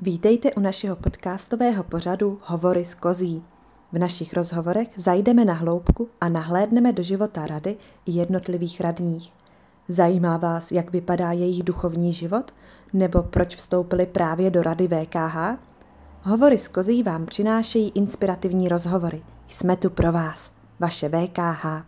Vítejte u našeho podcastového pořadu Hovory s Kozí. V našich rozhovorech zajdeme na hloubku a nahlédneme do života rady i jednotlivých radních. Zajímá vás, jak vypadá jejich duchovní život, nebo proč vstoupili právě do rady VKH? Hovory s Kozí vám přinášejí inspirativní rozhovory. Jsme tu pro vás, vaše VKH.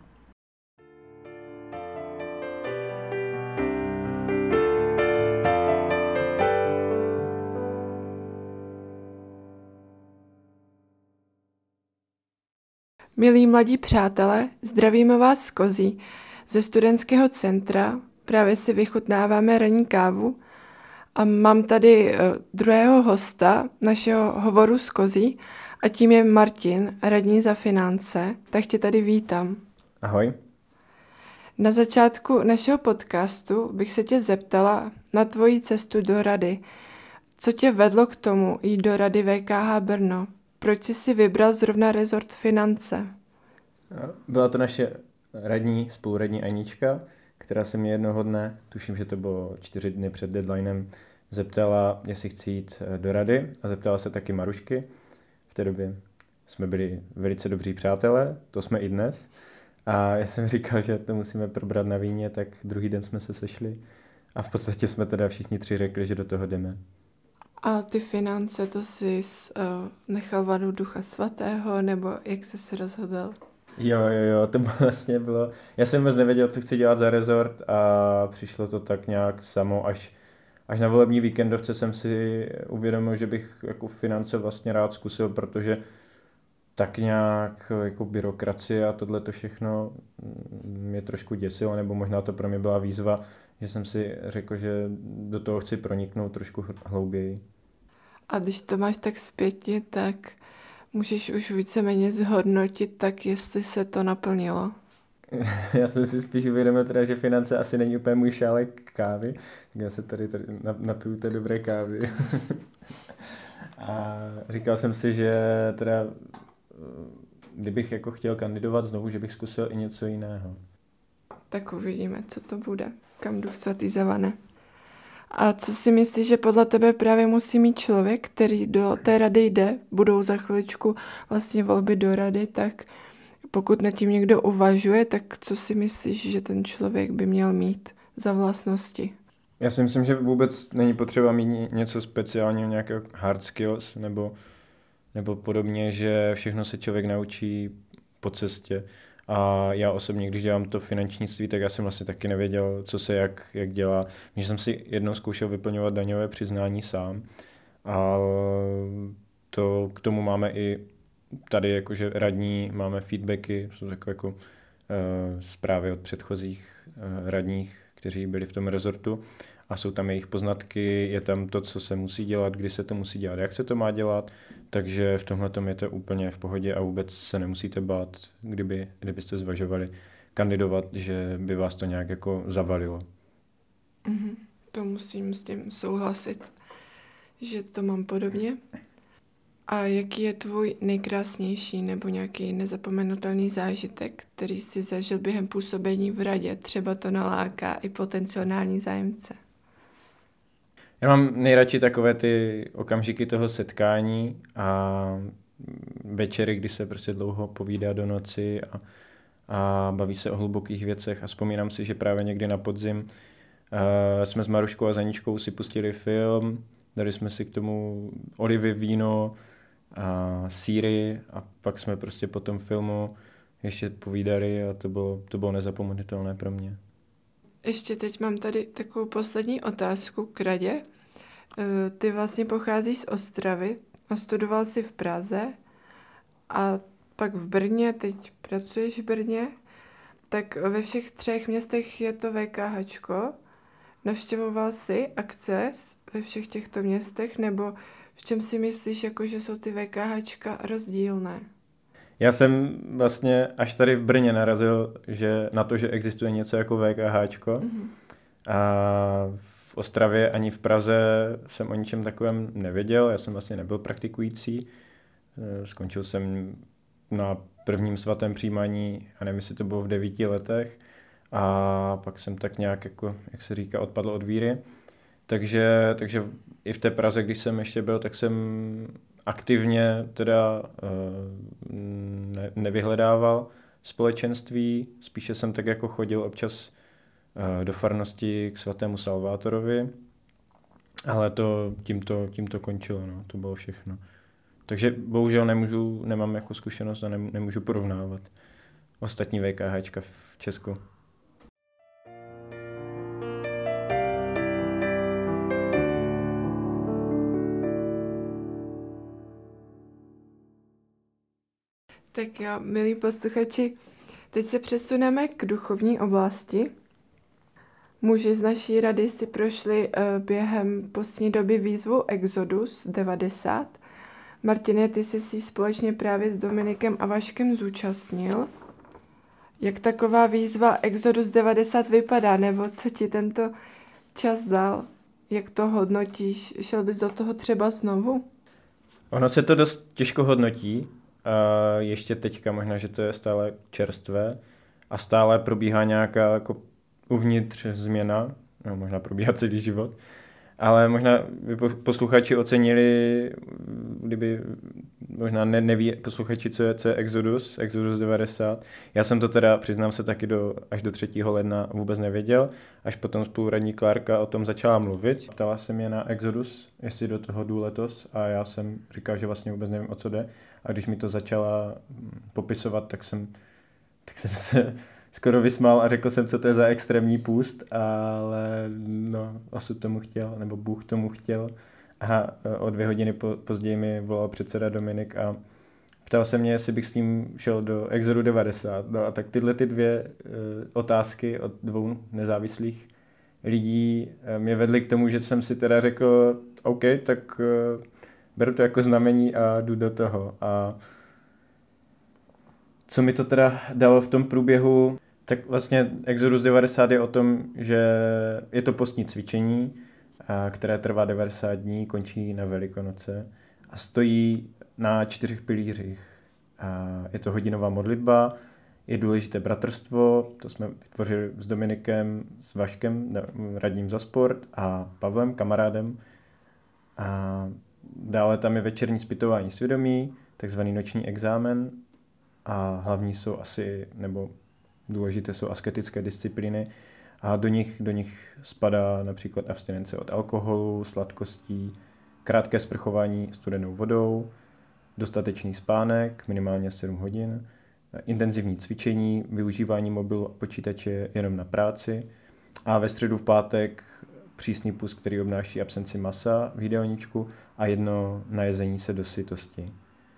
Milí mladí přátelé, zdravíme vás z Kozí, ze studentského centra. Právě si vychutnáváme ranní kávu a mám tady druhého hosta našeho hovoru z Kozí a tím je Martin, radní za finance. Tak tě tady vítám. Ahoj. Na začátku našeho podcastu bych se tě zeptala na tvoji cestu do rady. Co tě vedlo k tomu jít do rady VKH Brno? Proč jsi si vybral zrovna rezort finance? Byla to naše spoluradní Anička, která se mě jednoho dne, tuším, že to bylo 4 dny před deadlinem, zeptala, jestli chci jít do rady a zeptala se taky Marušky. V té době jsme byli velice dobří přátelé, to jsme i dnes. A já jsem říkal, že to musíme probrat na víně, tak druhý den jsme se sešli a v podstatě jsme teda všichni 3 řekli, že do toho jdeme. A ty finance, to jsi nechal vadu Ducha Svatého, nebo jak jsi se rozhodl? Jo, to vlastně bylo. Já jsem vůbec nevěděl, co chci dělat za rezort a přišlo to tak nějak samo, až na volební víkendovce jsem si uvědomil, že bych jako finance vlastně rád zkusil, protože tak nějak jako byrokracie a tohle to všechno mě trošku děsilo, nebo možná to pro mě byla výzva, že jsem si řekl, že do toho chci proniknout trošku hlouběji. A když to máš tak zpětně, tak můžeš už víceméně zhodnotit, tak jestli se to naplnilo. Já jsem si spíš uvědomil teda, že finance asi není úplně můj šálek kávy. Já se tady napiju té dobré kávy. A říkal jsem si, že teda kdybych jako chtěl kandidovat znovu, že bych zkusil i něco jiného. Tak uvidíme, co to bude. Kam Duch Svatý zavane. A co si myslíš, že podle tebe právě musí mít člověk, který do té rady jde, budou za chviličku vlastně volby do rady, tak pokud nad tím někdo uvažuje, tak co si myslíš, že ten člověk by měl mít za vlastnosti? Já si myslím, že vůbec není potřeba mít něco speciálního, nějakého hard skills nebo podobně, že všechno se člověk naučí po cestě. A já osobně, když dělám to finančnictví, tak já jsem vlastně taky nevěděl, co se jak dělá. Když jsem si jednou zkoušel vyplňovat daňové přiznání sám. A k tomu máme i tady jakože radní, máme feedbacky, jsou takové jako zprávy od předchozích radních, kteří byli v tom rezortu. A jsou tam jejich poznatky, je tam to, co se musí dělat, kdy se to musí dělat, jak se to má dělat. Takže v tomhletom je to úplně v pohodě a vůbec se nemusíte bát, kdybyste zvažovali kandidovat, že by vás to nějak jako zavalilo. To musím s tím souhlasit, že to mám podobně. A jaký je tvůj nejkrásnější nebo nějaký nezapomenutelný zážitek, který jsi zažil během působení v radě? Třeba to naláká i potenciální zájemce. Já mám nejradši takové ty okamžiky toho setkání a večery, kdy se prostě dlouho povídá do noci a baví se o hlubokých věcech. A vzpomínám si, že právě někdy na podzim jsme s Maruškou a Zaničkou si pustili film, dali jsme si k tomu olivy, víno a sýry a pak jsme prostě po tom filmu ještě povídali a to bylo nezapomenutelné pro mě. Ještě teď mám tady takovou poslední otázku k radě. Ty vlastně pocházíš z Ostravy a studoval jsi v Praze a pak v Brně, teď pracuješ v Brně, tak ve všech 3 městech je to VKHčko. Navštěvoval jsi akce ve všech těchto městech, nebo v čem si myslíš, jako že jsou ty VKHčka rozdílné? Já jsem vlastně až tady v Brně narazil na to, že existuje něco jako VKHčko. A v Ostravě ani v Praze jsem o ničem takovém nevěděl. Já jsem vlastně nebyl praktikující. Skončil jsem na prvním svatém přijímání, a nevím, jestli to bylo v 9 letech. A pak jsem tak nějak, jako, jak se říká, odpadl od víry. Takže i v té Praze, když jsem ještě byl, tak jsem aktivně teda nevyhledával společenství, spíše jsem tak jako chodil občas do farnosti k svatému Salvátorovi, ale to tímto končilo, no, to bylo všechno. Takže bohužel nemám jako zkušenost a nemůžu porovnávat ostatní VKHčka v Česku. Tak jo, milí posluchači, teď se přesuneme k duchovní oblasti. Muži z naší rady si prošli během postní doby výzvu Exodus 90. Martine, ty jsi si společně právě s Dominikem a Vaškem zúčastnil. Jak taková výzva Exodus 90 vypadá, nebo co ti tento čas dal? Jak to hodnotíš? Šel bys do toho třeba znovu? Ono se to dost těžko hodnotí. A ještě teďka možná, že to je stále čerstvé a stále probíhá nějaká jako uvnitř změna, no, možná probíhá celý život, ale možná by posluchači ocenili, kdyby možná neví posluchači, co je Exodus 90. Já jsem to teda, přiznám se, taky až do 3. ledna vůbec nevěděl, až potom spoluradní Klárka o tom začala mluvit. Ptala se mě na Exodus, jestli do toho jdu letos, a já jsem říkal, že vlastně vůbec nevím, o co jde. A když mi to začala popisovat, tak jsem se skoro vysmál a řekl jsem, co to je za extrémní půst, ale no, osud tomu chtěl, nebo Bůh tomu chtěl. A o 2 hodiny později mi volal předseda Dominik a ptal se mě, jestli bych s ním šel do Exodu 90. No a tak tyhle ty 2 otázky od 2 nezávislých lidí mě vedly k tomu, že jsem si teda řekl, OK, tak beru to jako znamení a jdu do toho. A co mi to teda dalo v tom průběhu, tak vlastně Exodus 90 je o tom, že je to postní cvičení, které trvá 90 dní, končí na Velikonoce a stojí na 4 pilířích. Je to hodinová modlitba, je důležité bratrstvo, to jsme vytvořili s Dominikem, s Vaškem, radním za sport, a Pavlem, kamarádem. A dále tam je večerní zpytování svědomí, takzvaný noční exámen, a hlavní jsou asi, nebo důležité jsou asketické disciplíny, a do nich spadá například abstinence od alkoholu, sladkostí, krátké sprchování studenou vodou, dostatečný spánek, minimálně 7 hodin, intenzivní cvičení, využívání mobilu a počítače jenom na práci, a ve středu v pátek přísný půst, který obnáší absenci masa v jídelníčku a 1 najezení se do sytosti.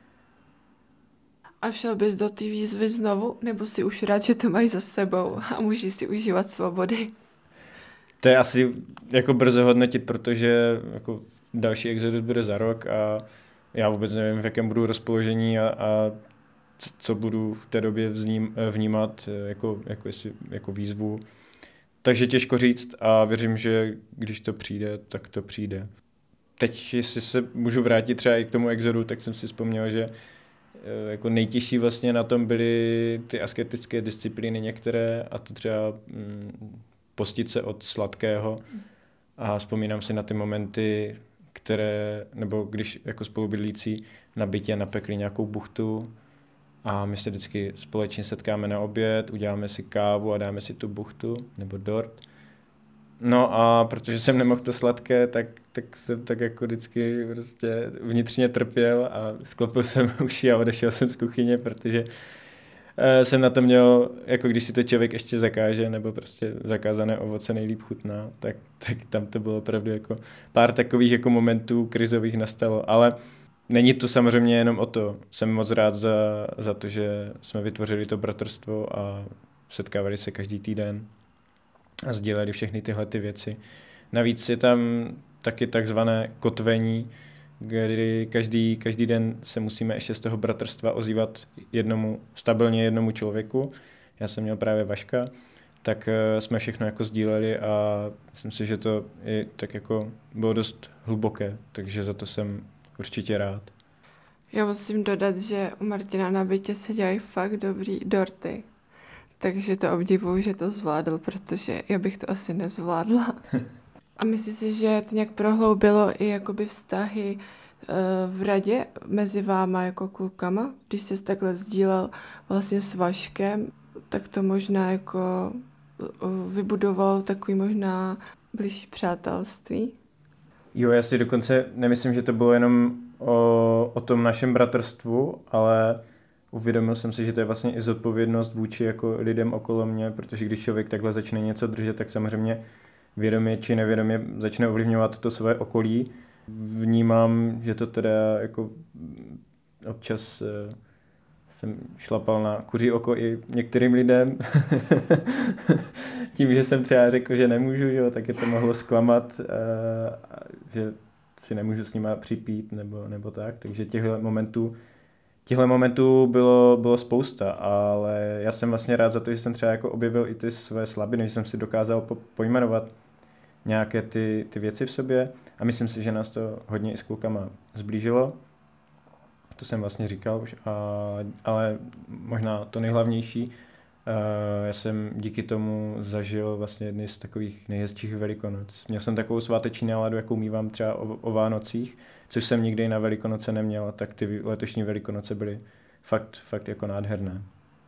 A šel bys do té výzvy znovu, nebo si už rád, že to mají za sebou a můžeš si užívat svobody? To je asi jako brzo hodnotit, protože jako další Exodus bude za rok a já vůbec nevím, v jakém budu rozpoložení a co budu v té době vnímat jako výzvu. Takže těžko říct a věřím, že když to přijde, tak to přijde. Teď, jestli se můžu vrátit třeba i k tomu Exodu, tak jsem si vzpomněl, že jako nejtěžší vlastně na tom byly ty asketické disciplíny některé, a to třeba postit se od sladkého, a vzpomínám si na ty momenty, nebo když jako spolubydlící na bytě napekli nějakou buchtu a my se vždycky společně setkáme na oběd, uděláme si kávu a dáme si tu buchtu nebo dort. No a protože jsem nemohl to sladké, tak jsem tak jako vždycky prostě vnitřně trpěl a sklopil jsem uši a odešel jsem z kuchyně, protože jsem na to měl, jako když si to člověk ještě zakáže, nebo prostě zakázané ovoce nejlíp chutná, tak tam to bylo opravdu jako pár takových jako momentů krizových nastalo, ale není to samozřejmě jenom o to. Jsem moc rád za to, že jsme vytvořili to bratrstvo a setkávali se každý týden a sdíleli všechny tyhle ty věci. Navíc je tam taky takzvané kotvení, kdy každý den se musíme ještě z toho bratrstva ozývat stabilně jednomu člověku. Já jsem měl právě Vaška, tak jsme všechno jako sdíleli a myslím si, že to i tak jako bylo dost hluboké, takže za to jsem určitě rád. Já musím dodat, že u Martina na bytě se dělají fakt dobrý dorty. Takže to obdivuju, že to zvládl, protože já bych to asi nezvládla. A myslíš si, že to nějak prohloubilo i jakoby vztahy v radě mezi váma jako klukama? Když jsi takhle sdílel vlastně s Vaškem, tak to možná jako vybudovalo takový možná blížší přátelství? Jo, já si dokonce nemyslím, že to bylo jenom o tom našem bratrstvu, ale uvědomil jsem si, že to je vlastně i zodpovědnost vůči jako lidem okolo mě, protože když člověk takhle začne něco držet, tak samozřejmě vědomě či nevědomě začne ovlivňovat to své okolí. Vnímám, že to teda jako občas jsem šlapal na kuří oko i některým lidem. Tím, že jsem třeba řekl, že nemůžu, že, tak je to mohlo zklamat, že si nemůžu s nima připít nebo tak. Takže těchto momentů bylo spousta, ale já jsem vlastně rád za to, že jsem třeba jako objevil i ty své slabiny, že jsem si dokázal pojmenovat nějaké ty věci v sobě a myslím si, že nás to hodně i s klukama zblížilo. To jsem vlastně říkal už, ale možná to nejhlavnější, já jsem díky tomu zažil vlastně jedny z takových nejhezčích Velikonoc. Měl jsem takovou sváteční náladu, jakou mívám třeba o Vánocích, což jsem nikdy na Velikonoce neměl, tak ty letošní Velikonoce byly fakt jako nádherné.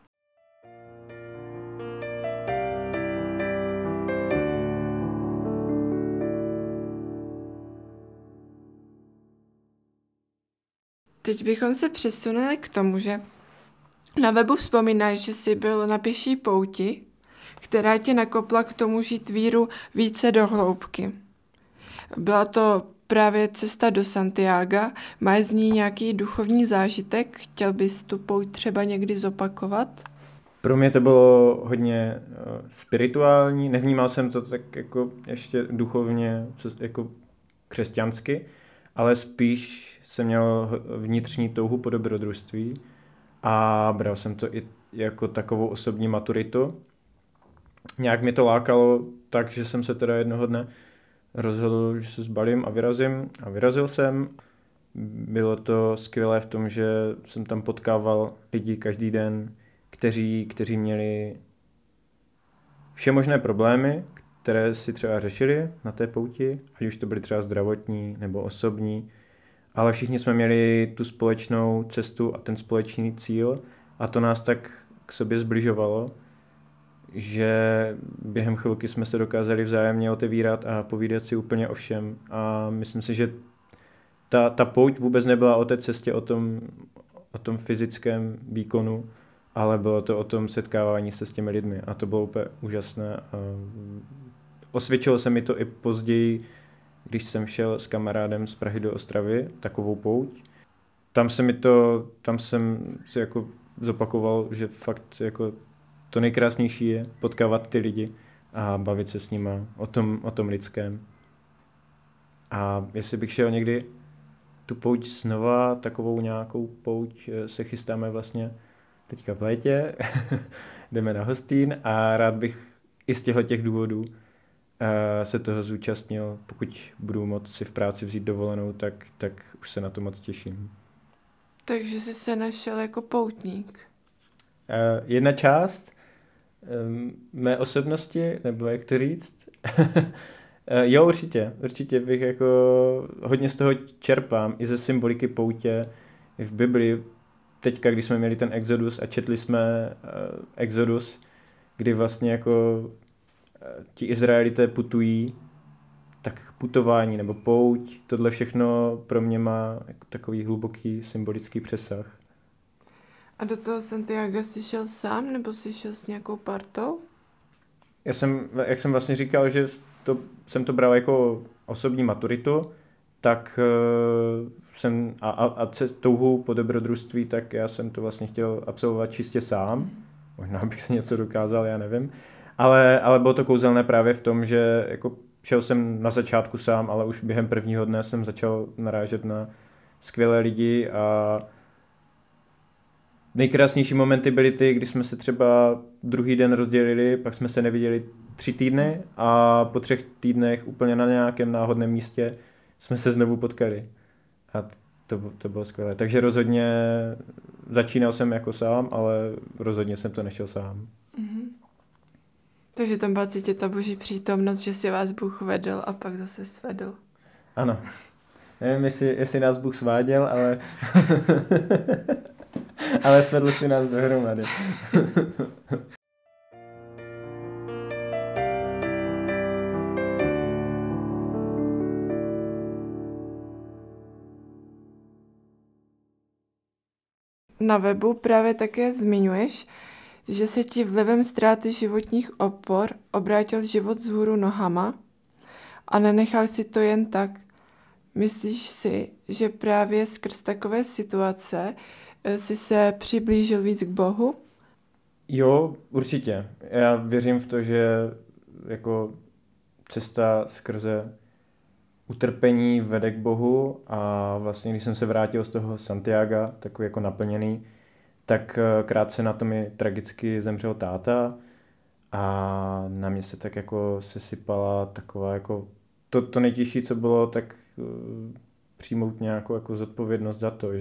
Teď bychom se přesunuli k tomu, že na webu vzpomínáš, že jsi byl na pěší pouti, která tě nakopla k tomu žít víru více do hloubky. Byla to právě cesta do Santiaga. Máš z ní nějaký duchovní zážitek? Chtěl bys tu pouť třeba někdy zopakovat? Pro mě to bylo hodně spirituální, nevnímal jsem to tak jako ještě duchovně jako křesťansky, ale spíš jsem měl vnitřní touhu po dobrodružství a bral jsem to i jako takovou osobní maturitu. Nějak mi to lákalo tak, že jsem se teda jednoho dne rozhodl, že se zbalím a vyrazím. A vyrazil jsem. Bylo to skvělé v tom, že jsem tam potkával lidi každý den, kteří měli všemožné problémy, které si třeba řešili na té pouti, ať už to byly třeba zdravotní nebo osobní, ale všichni jsme měli tu společnou cestu a ten společný cíl a to nás tak k sobě zbližovalo, že během chvilky jsme se dokázali vzájemně otevírat a povídat si úplně o všem a myslím si, že ta pouť vůbec nebyla o té cestě, o tom fyzickém výkonu, ale bylo to o tom setkávání se s těmi lidmi a to bylo úplně úžasné. Osvědčilo se mi to i později, když jsem šel s kamarádem z Prahy do Ostravy, takovou pouť. Tam jsem si jako zopakoval, že fakt jako to nejkrásnější je potkávat ty lidi a bavit se s nima o tom lidském. A jestli bych šel někdy tu pouť znova, takovou nějakou pouť se chystáme vlastně teďka v létě, jdeme na Hostín a rád bych i z těch důvodů se toho zúčastnil. Pokud budu moct si v práci vzít dovolenou, tak už se na to moc těším. Takže jsi se našel jako poutník. Jedna část mé osobnosti, nebo jak to říct? Jo, určitě bych jako hodně z toho čerpám, i ze symboliky poutě, i v Biblii. Teďka, když jsme měli ten Exodus a četli jsme Exodus, kdy vlastně jako ti Izraelité putují, tak putování nebo pouť, tohle všechno pro mě má jako takový hluboký symbolický přesah. A do toho Santiago jsi šel sám, nebo jsi šel s nějakou partou? Jak jsem vlastně říkal, že jsem to bral jako osobní maturitu, tak jsem touhu po dobrodružství, tak já jsem to vlastně chtěl absolvovat čistě sám. Možná bych se něco dokázal, já nevím. Ale bylo to kouzelné právě v tom, že jako šel jsem na začátku sám, ale už během prvního dne jsem začal narážet na skvělé lidi a nejkrásnější momenty byly ty, kdy jsme se třeba druhý den rozdělili, pak jsme se neviděli 3 týdny a po 3 týdnech úplně na nějakém náhodném místě jsme se znovu potkali. A to bylo skvělé. Takže rozhodně začínal jsem jako sám, ale rozhodně jsem to nešel sám. Mm-hmm. Takže tam byla cítit ta boží přítomnost, že si vás Bůh vedl a pak zase svedl. Ano. Nevím, jestli nás Bůh sváděl, ale ale svedl si nás dohromady. Na webu právě také zmiňuješ, že se ti vlivem ztráty životních opor obrátil život vzhůru nohama a nenechal si to jen tak. Myslíš si, že právě skrz takové situace si se přiblížil víc k Bohu? Jo, určitě. Já věřím v to, že jako cesta skrze utrpení vede k Bohu a vlastně, když jsem se vrátil z toho Santiaga, takový jako naplněný, tak krátce na to mi tragicky zemřel táta a na mě se tak jako sesypala taková jako to nejtěžší, co bylo, tak přijmout nějakou jako zodpovědnost za to,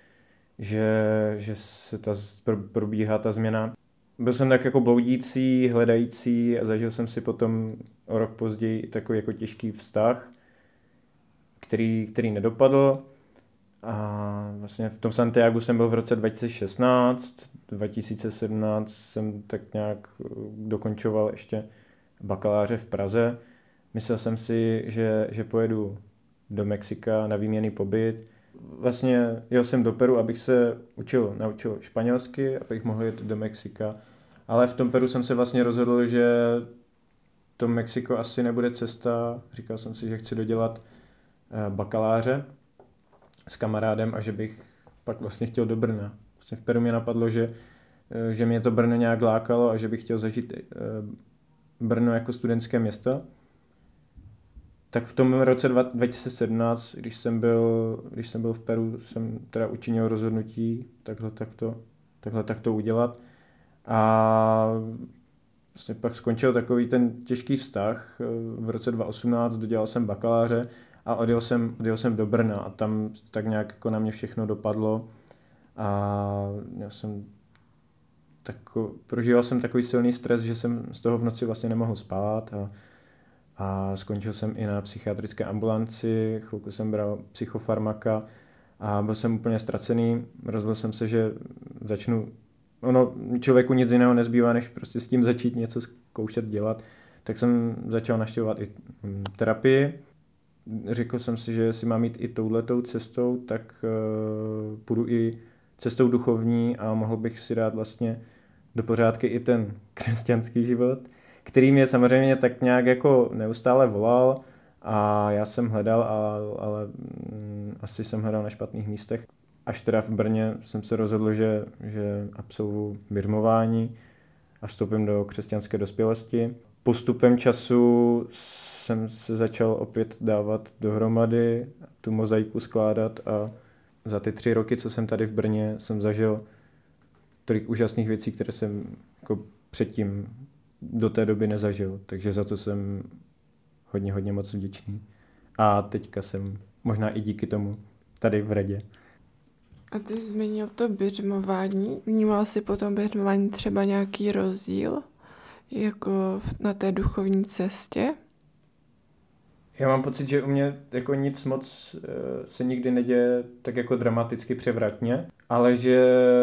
že se probíhá ta změna. Byl jsem tak jako bloudící, hledající a zažil jsem si potom o rok později takový jako těžký vztah, který nedopadl. A vlastně v tom Santiagu jsem byl v roce 2016, 2017 jsem tak nějak dokončoval ještě bakaláře v Praze. Myslel jsem si, že pojedu do Mexika na výměnný pobyt. Vlastně jel jsem do Peru, abych se naučil španělsky, abych mohl jít do Mexika. Ale v tom Peru jsem se vlastně rozhodl, že to Mexiko asi nebude cesta. Říkal jsem si, že chci dodělat bakaláře s kamarádem a že bych pak vlastně chtěl do Brna. Vlastně v Peru mě napadlo, že mě to Brno nějak lákalo a že bych chtěl zažít Brno jako studentské město. Tak v tom roce 2017, když jsem byl v Peru, jsem teda učinil rozhodnutí takhle takto udělat. A vlastně pak skončil takový ten těžký vztah. V roce 2018 dodělal jsem bakaláře a odjel jsem do Brna a tam tak nějak jako na mě všechno dopadlo. A prožíval jsem takový silný stres, že jsem z toho v noci vlastně nemohl spát a skončil jsem i na psychiatrické ambulanci, chvilku jsem bral psychofarmaka a byl jsem úplně ztracený. Rozhodl jsem se, že člověku nic jiného nezbývá, než prostě s tím začít něco zkoušet dělat. Tak jsem začal navštěvovat i terapii. Řekl jsem si, že jestli mám jít i touhletou cestou, tak půjdu i cestou duchovní a mohl bych si dát vlastně do pořádky i ten křesťanský život, který mě samozřejmě tak nějak jako neustále volal a já jsem hledal, ale asi jsem hledal na špatných místech. Až teda v Brně jsem se rozhodl, že absolvuju biřmování a vstoupím do křesťanské dospělosti. Postupem času jsem se začal opět dávat dohromady, tu mozaiku skládat a za ty 3 roky, co jsem tady v Brně, jsem zažil tolik úžasných věcí, které jsem jako předtím do té doby nezažil. Takže za to jsem hodně moc vděčný. A teďka jsem možná i díky tomu tady v Radě. A ty zmínil to biřmování. Vnímal jsi po tom biřmování třeba nějaký rozdíl jako na té duchovní cestě? Já mám pocit, že u mě jako nic moc se nikdy neděje tak jako dramaticky převratně, ale že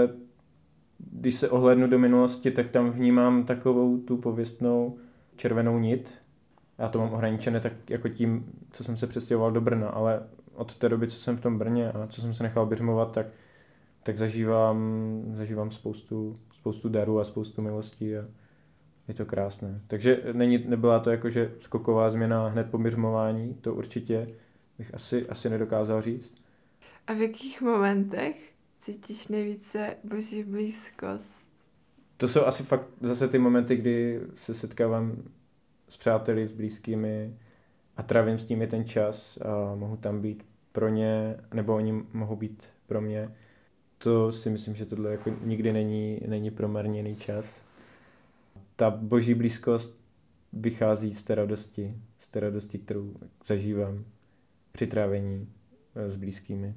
když se ohlédnu do minulosti, tak tam vnímám takovou tu pověstnou červenou nit. Já to mám ohraničené tak jako tím, co jsem se přestěhoval do Brna, ale od té doby, co jsem v tom Brně a co jsem se nechal biřmovat, tak zažívám spoustu darů a spoustu milostí a je to krásné. Takže nebyla to jakože skoková změna hned po biřmování, to určitě bych asi nedokázal říct. A v jakých momentech cítíš nejvíce boží blízkost? To jsou asi fakt zase ty momenty, kdy se setkávám s přáteli, s blízkými a trávím s nimi ten čas a mohu tam být pro ně, nebo oni mohou být pro mě. To si myslím, že tohle jako nikdy není promarněný čas. Ta boží blízkost vychází z té radosti, kterou zažívám při trávení s blízkými.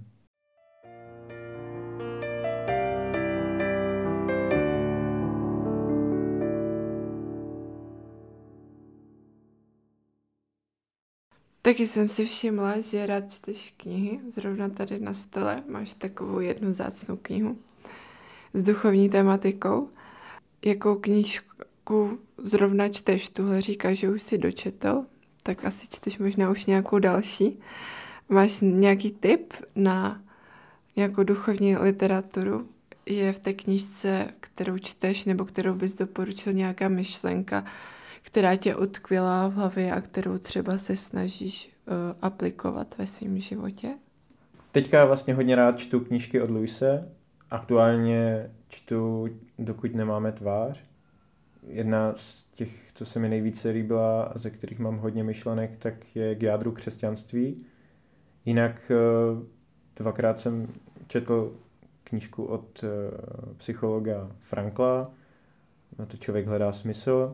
Taky jsem si všimla, že rád čteš knihy. Zrovna tady na stole máš takovou jednu vzácnou knihu s duchovní tematikou. Jakou knížku zrovna čteš? Tuhle říkáš, že už si dočetl, tak asi čteš možná už nějakou další. Máš nějaký tip na nějakou duchovní literaturu? Je v té knížce, kterou čteš, nebo kterou bys doporučil, nějaká myšlenka, která tě utkvěla v hlavě a kterou třeba se snažíš aplikovat ve svém životě? Teďka vlastně hodně rád čtu knížky od Luise. Aktuálně čtu Dokud nemáme tvář. Jedna z těch, co se mi nejvíce líbila a ze kterých mám hodně myšlenek, tak je K jádru křesťanství. Jinak dvakrát jsem četl knížku od psychologa Frankla, To člověk hledá smysl,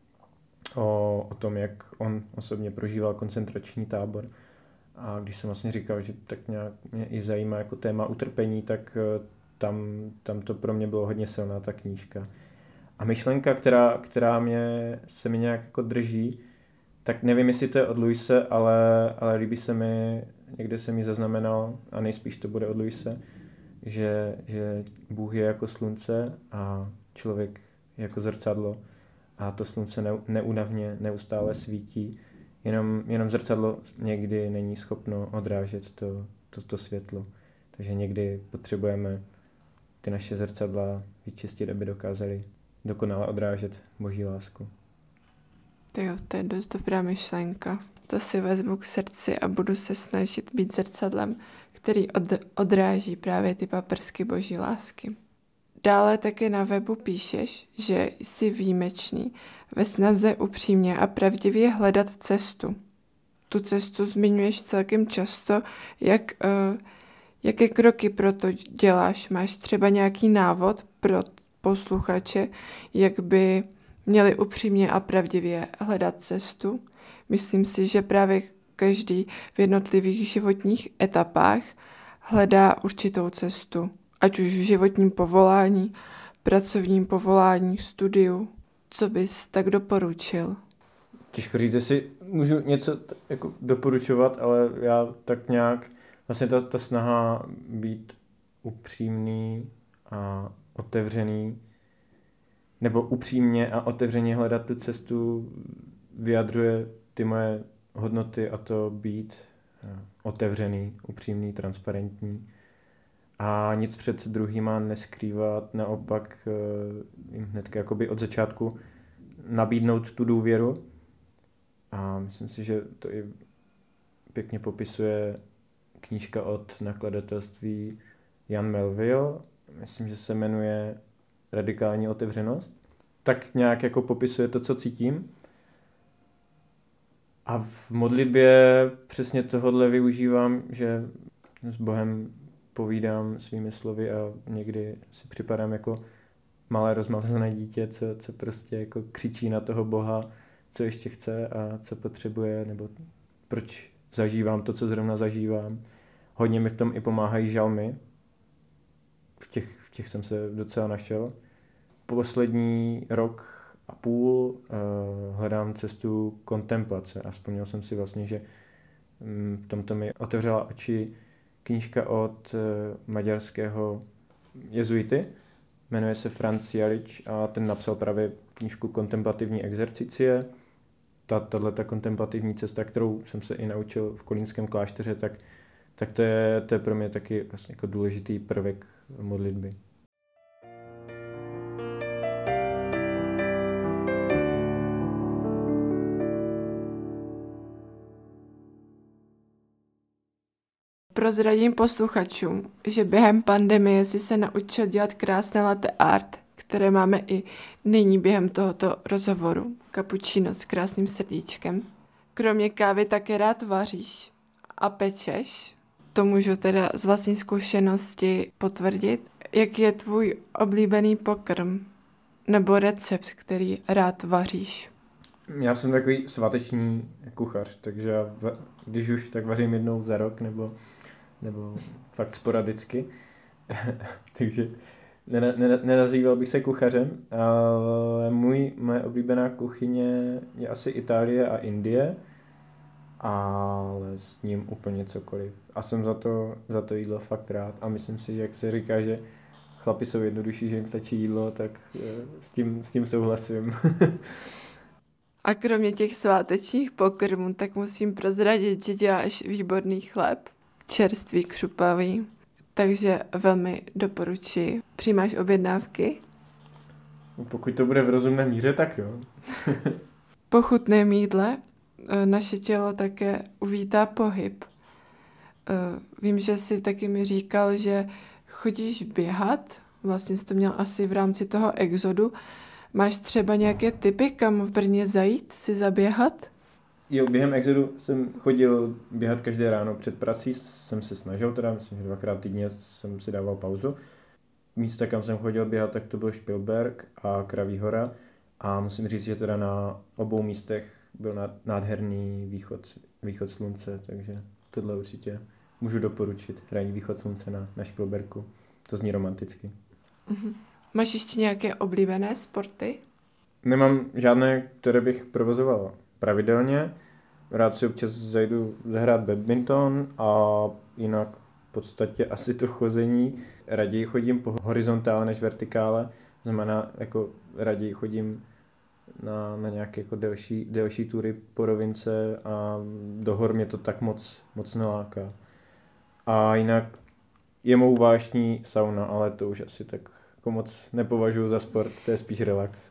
o tom, jak on osobně prožíval koncentrační tábor. A když jsem vlastně říkal, že tak nějak mě i zajímá jako téma utrpení, tak tam to pro mě bylo hodně silná ta knížka. A myšlenka, která se mi nějak jako drží, tak nevím, jestli to je od Luise, ale líbí se mi, někde jsem ji zaznamenal, a nejspíš to bude od Luise, že Bůh je jako slunce a člověk je jako zrcadlo a to slunce neúnavně neustále svítí, jenom zrcadlo někdy není schopno odrážet to světlo. Takže někdy potřebujeme ty naše zrcadla vyčistit, aby dokázali dokonale odrážet Boží lásku. To je dost dobrá myšlenka. To si vezmu k srdci a budu se snažit být zrcadlem, který odráží právě ty paprsky Boží lásky. Dále taky na webu píšeš, že jsi výjimečný ve snaze upřímně a pravdivě hledat cestu. Tu cestu zmiňuješ celkem často, jaké kroky pro to děláš. Máš třeba nějaký návod pro posluchače, jak by měli upřímně a pravdivě hledat cestu. Myslím si, že právě každý v jednotlivých životních etapách hledá určitou cestu. Ať už v životním povolání, pracovním povolání, studiu. Co bys tak doporučil? Těžko říct, jestli můžu něco jako doporučovat, ale já tak nějak, vlastně ta snaha být upřímný a otevřený, nebo upřímně a otevřeně hledat tu cestu, vyjadřuje ty moje hodnoty, a to být otevřený, upřímný, transparentní a nic před druhýma neskrývat, naopak jim hnedka jakoby od začátku nabídnout tu důvěru. A myslím si, že to i pěkně popisuje knížka od nakladatelství Jan Melville, myslím, že se jmenuje Radikální otevřenost. Tak nějak jako popisuje to, co cítím. A v modlitbě přesně tohodle využívám, že s Bohem povídám svými slovy a někdy si připadám jako malé rozmazané dítě, co prostě jako křičí na toho Boha, co ještě chce a co potřebuje, nebo proč zažívám to, co zrovna zažívám. Hodně mi v tom i pomáhají žalmy. V těch jsem se docela našel. Poslední rok a půl hledám cestu kontemplace a vzpomněl jsem si vlastně, že v tomto mi otevřela oči knížka od maďarského jezuity. Jmenuje se Franz Jarič a ten napsal právě knížku Kontemplativní exercicie. Tato kontemplativní cesta, kterou jsem se i naučil v kolínském klášteře, tak to je pro mě taky vlastně jako důležitý prvek modlitby. Prozradím posluchačům, že během pandemie jsi se naučil dělat krásné latte art, které máme i nyní během tohoto rozhovoru. Cappuccino s krásným srdíčkem. Kromě kávy také rád vaříš a pečeš. To můžu teda z vlastní zkušenosti potvrdit. Jaký je tvůj oblíbený pokrm nebo recept, který rád vaříš? Já jsem takový sváteční kuchař, takže já, když už, tak vařím jednou za rok nebo fakt sporadicky. Takže nenazýval bych se kuchařem, ale moje oblíbená kuchyně je asi Itálie a Indie. ale s ním úplně cokoliv. A jsem za to jídlo fakt rád a myslím si, že jak se říká, že chlapi jsou jednodušší, že jim stačí jídlo, tak s tím souhlasím. A kromě těch svátečních pokrmů, tak musím prozradit, že děláš výborný chléb, čerstvý, křupavý, takže velmi doporučuji. Přijímáš objednávky? Pokud to bude v rozumné míře, tak jo. Po chutném jídle naše tělo také uvítá pohyb. Vím, že jsi taky mi říkal, že chodíš běhat, vlastně jsi to měl asi v rámci toho exodu. Máš třeba nějaké tipy, kam v Brně zajít, si zaběhat? Jo, během exodu jsem chodil běhat každé ráno před prací, jsem se snažil, teda myslím, že 2krát týdně jsem si dával pauzu. Místa, kam jsem chodil běhat, tak to byl Špilberk a Kraví hora a musím říct, že teda na obou místech byl nádherný východ slunce, takže tohle určitě můžu doporučit, ranní východ slunce na Špilberku. To zní romanticky. Mhm. Máš ještě nějaké oblíbené sporty? Nemám žádné, které bych provozoval pravidelně. Rád si občas zajdu zahrát badminton a jinak v podstatě asi to chození. Raději chodím po horizontále než vertikále. Znamená, jako raději chodím na nějaké jako delší tury po rovince a do hor mě to tak moc neláká. A jinak je mou vášní sauna, ale to už asi tak jako moc nepovažuji za sport, to je spíš relax.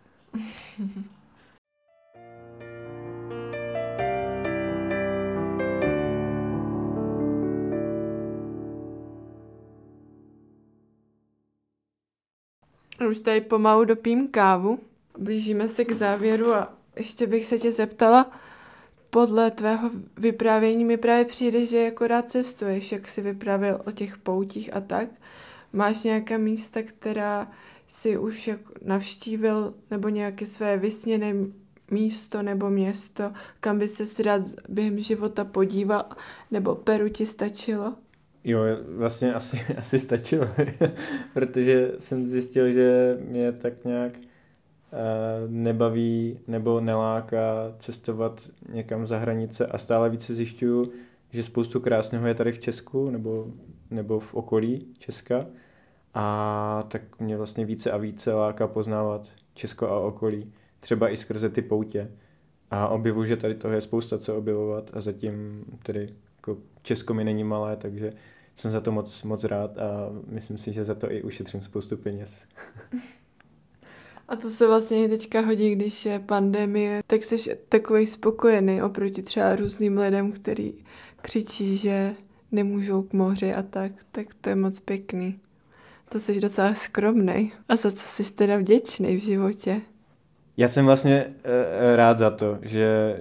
Už tady pomalu dopím kávu. Blížíme se k závěru a ještě bych se tě zeptala, podle tvého vyprávění mi právě přijde, že jako rád cestuješ, jak jsi vyprávěl o těch poutích a tak. Máš nějaká místa, která jsi už jako navštívil, nebo nějaké své vysněné místo nebo město, kam by se rád během života podíval, nebo Peru ti stačilo? Jo, vlastně asi stačilo, protože jsem zjistil, že mě tak nějak nebaví nebo neláká cestovat někam za hranice a stále více zjišťuju, že spoustu krásného je tady v Česku nebo v okolí Česka a tak mě vlastně více a více láká poznávat Česko a okolí, třeba i skrze ty poutě a objevuji, že tady toho je spousta co objevovat a zatím tedy jako Česko mi není malé, takže jsem za to moc rád a myslím si, že za to i ušetřím spoustu peněz. A to se vlastně teďka hodí, když je pandemie, tak jsi takový spokojený oproti třeba různým lidem, který křičí, že nemůžou k moři a tak to je moc pěkný. To jsi docela skromnej a za co jsi teda vděčný v životě. Já jsem vlastně rád za to, že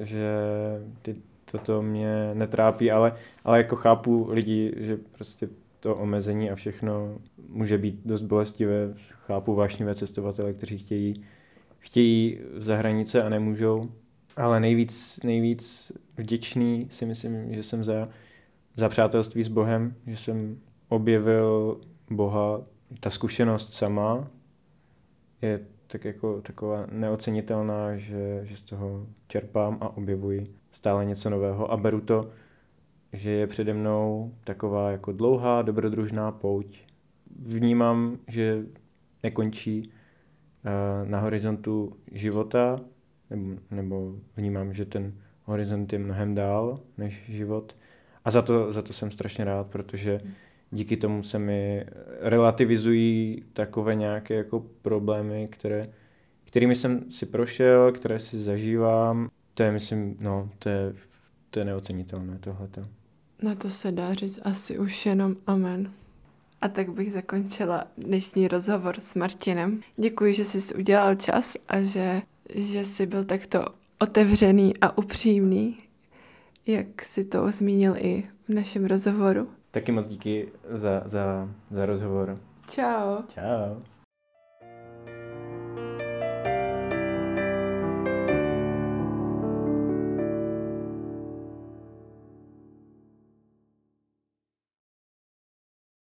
toto mě netrápí, ale jako chápu lidi, že prostě to omezení a všechno může být dost bolestivé. Chápu vášnivé cestovatele, kteří chtějí za hranice a nemůžou. Ale nejvíc vděčný si myslím, že jsem za přátelství s Bohem, že jsem objevil Boha. Ta zkušenost sama je tak jako taková neocenitelná, že z toho čerpám a objevuji stále něco nového a beru to, že je přede mnou taková jako dlouhá, dobrodružná pouť. Vnímám, že nekončí na horizontu života, nebo vnímám, že ten horizont je mnohem dál než život. A za to jsem strašně rád, protože díky tomu se mi relativizují takové nějaké jako problémy, kterými jsem si prošel, které si zažívám. To je, myslím, to je neocenitelné tohleto. Na to se dá říct asi už jenom amen. A tak bych zakončila dnešní rozhovor s Martinem. Děkuji, že jsi udělal čas a že jsi byl takto otevřený a upřímný, jak si to zmínil i v našem rozhovoru. Taky moc díky za rozhovor. Čau. Čau.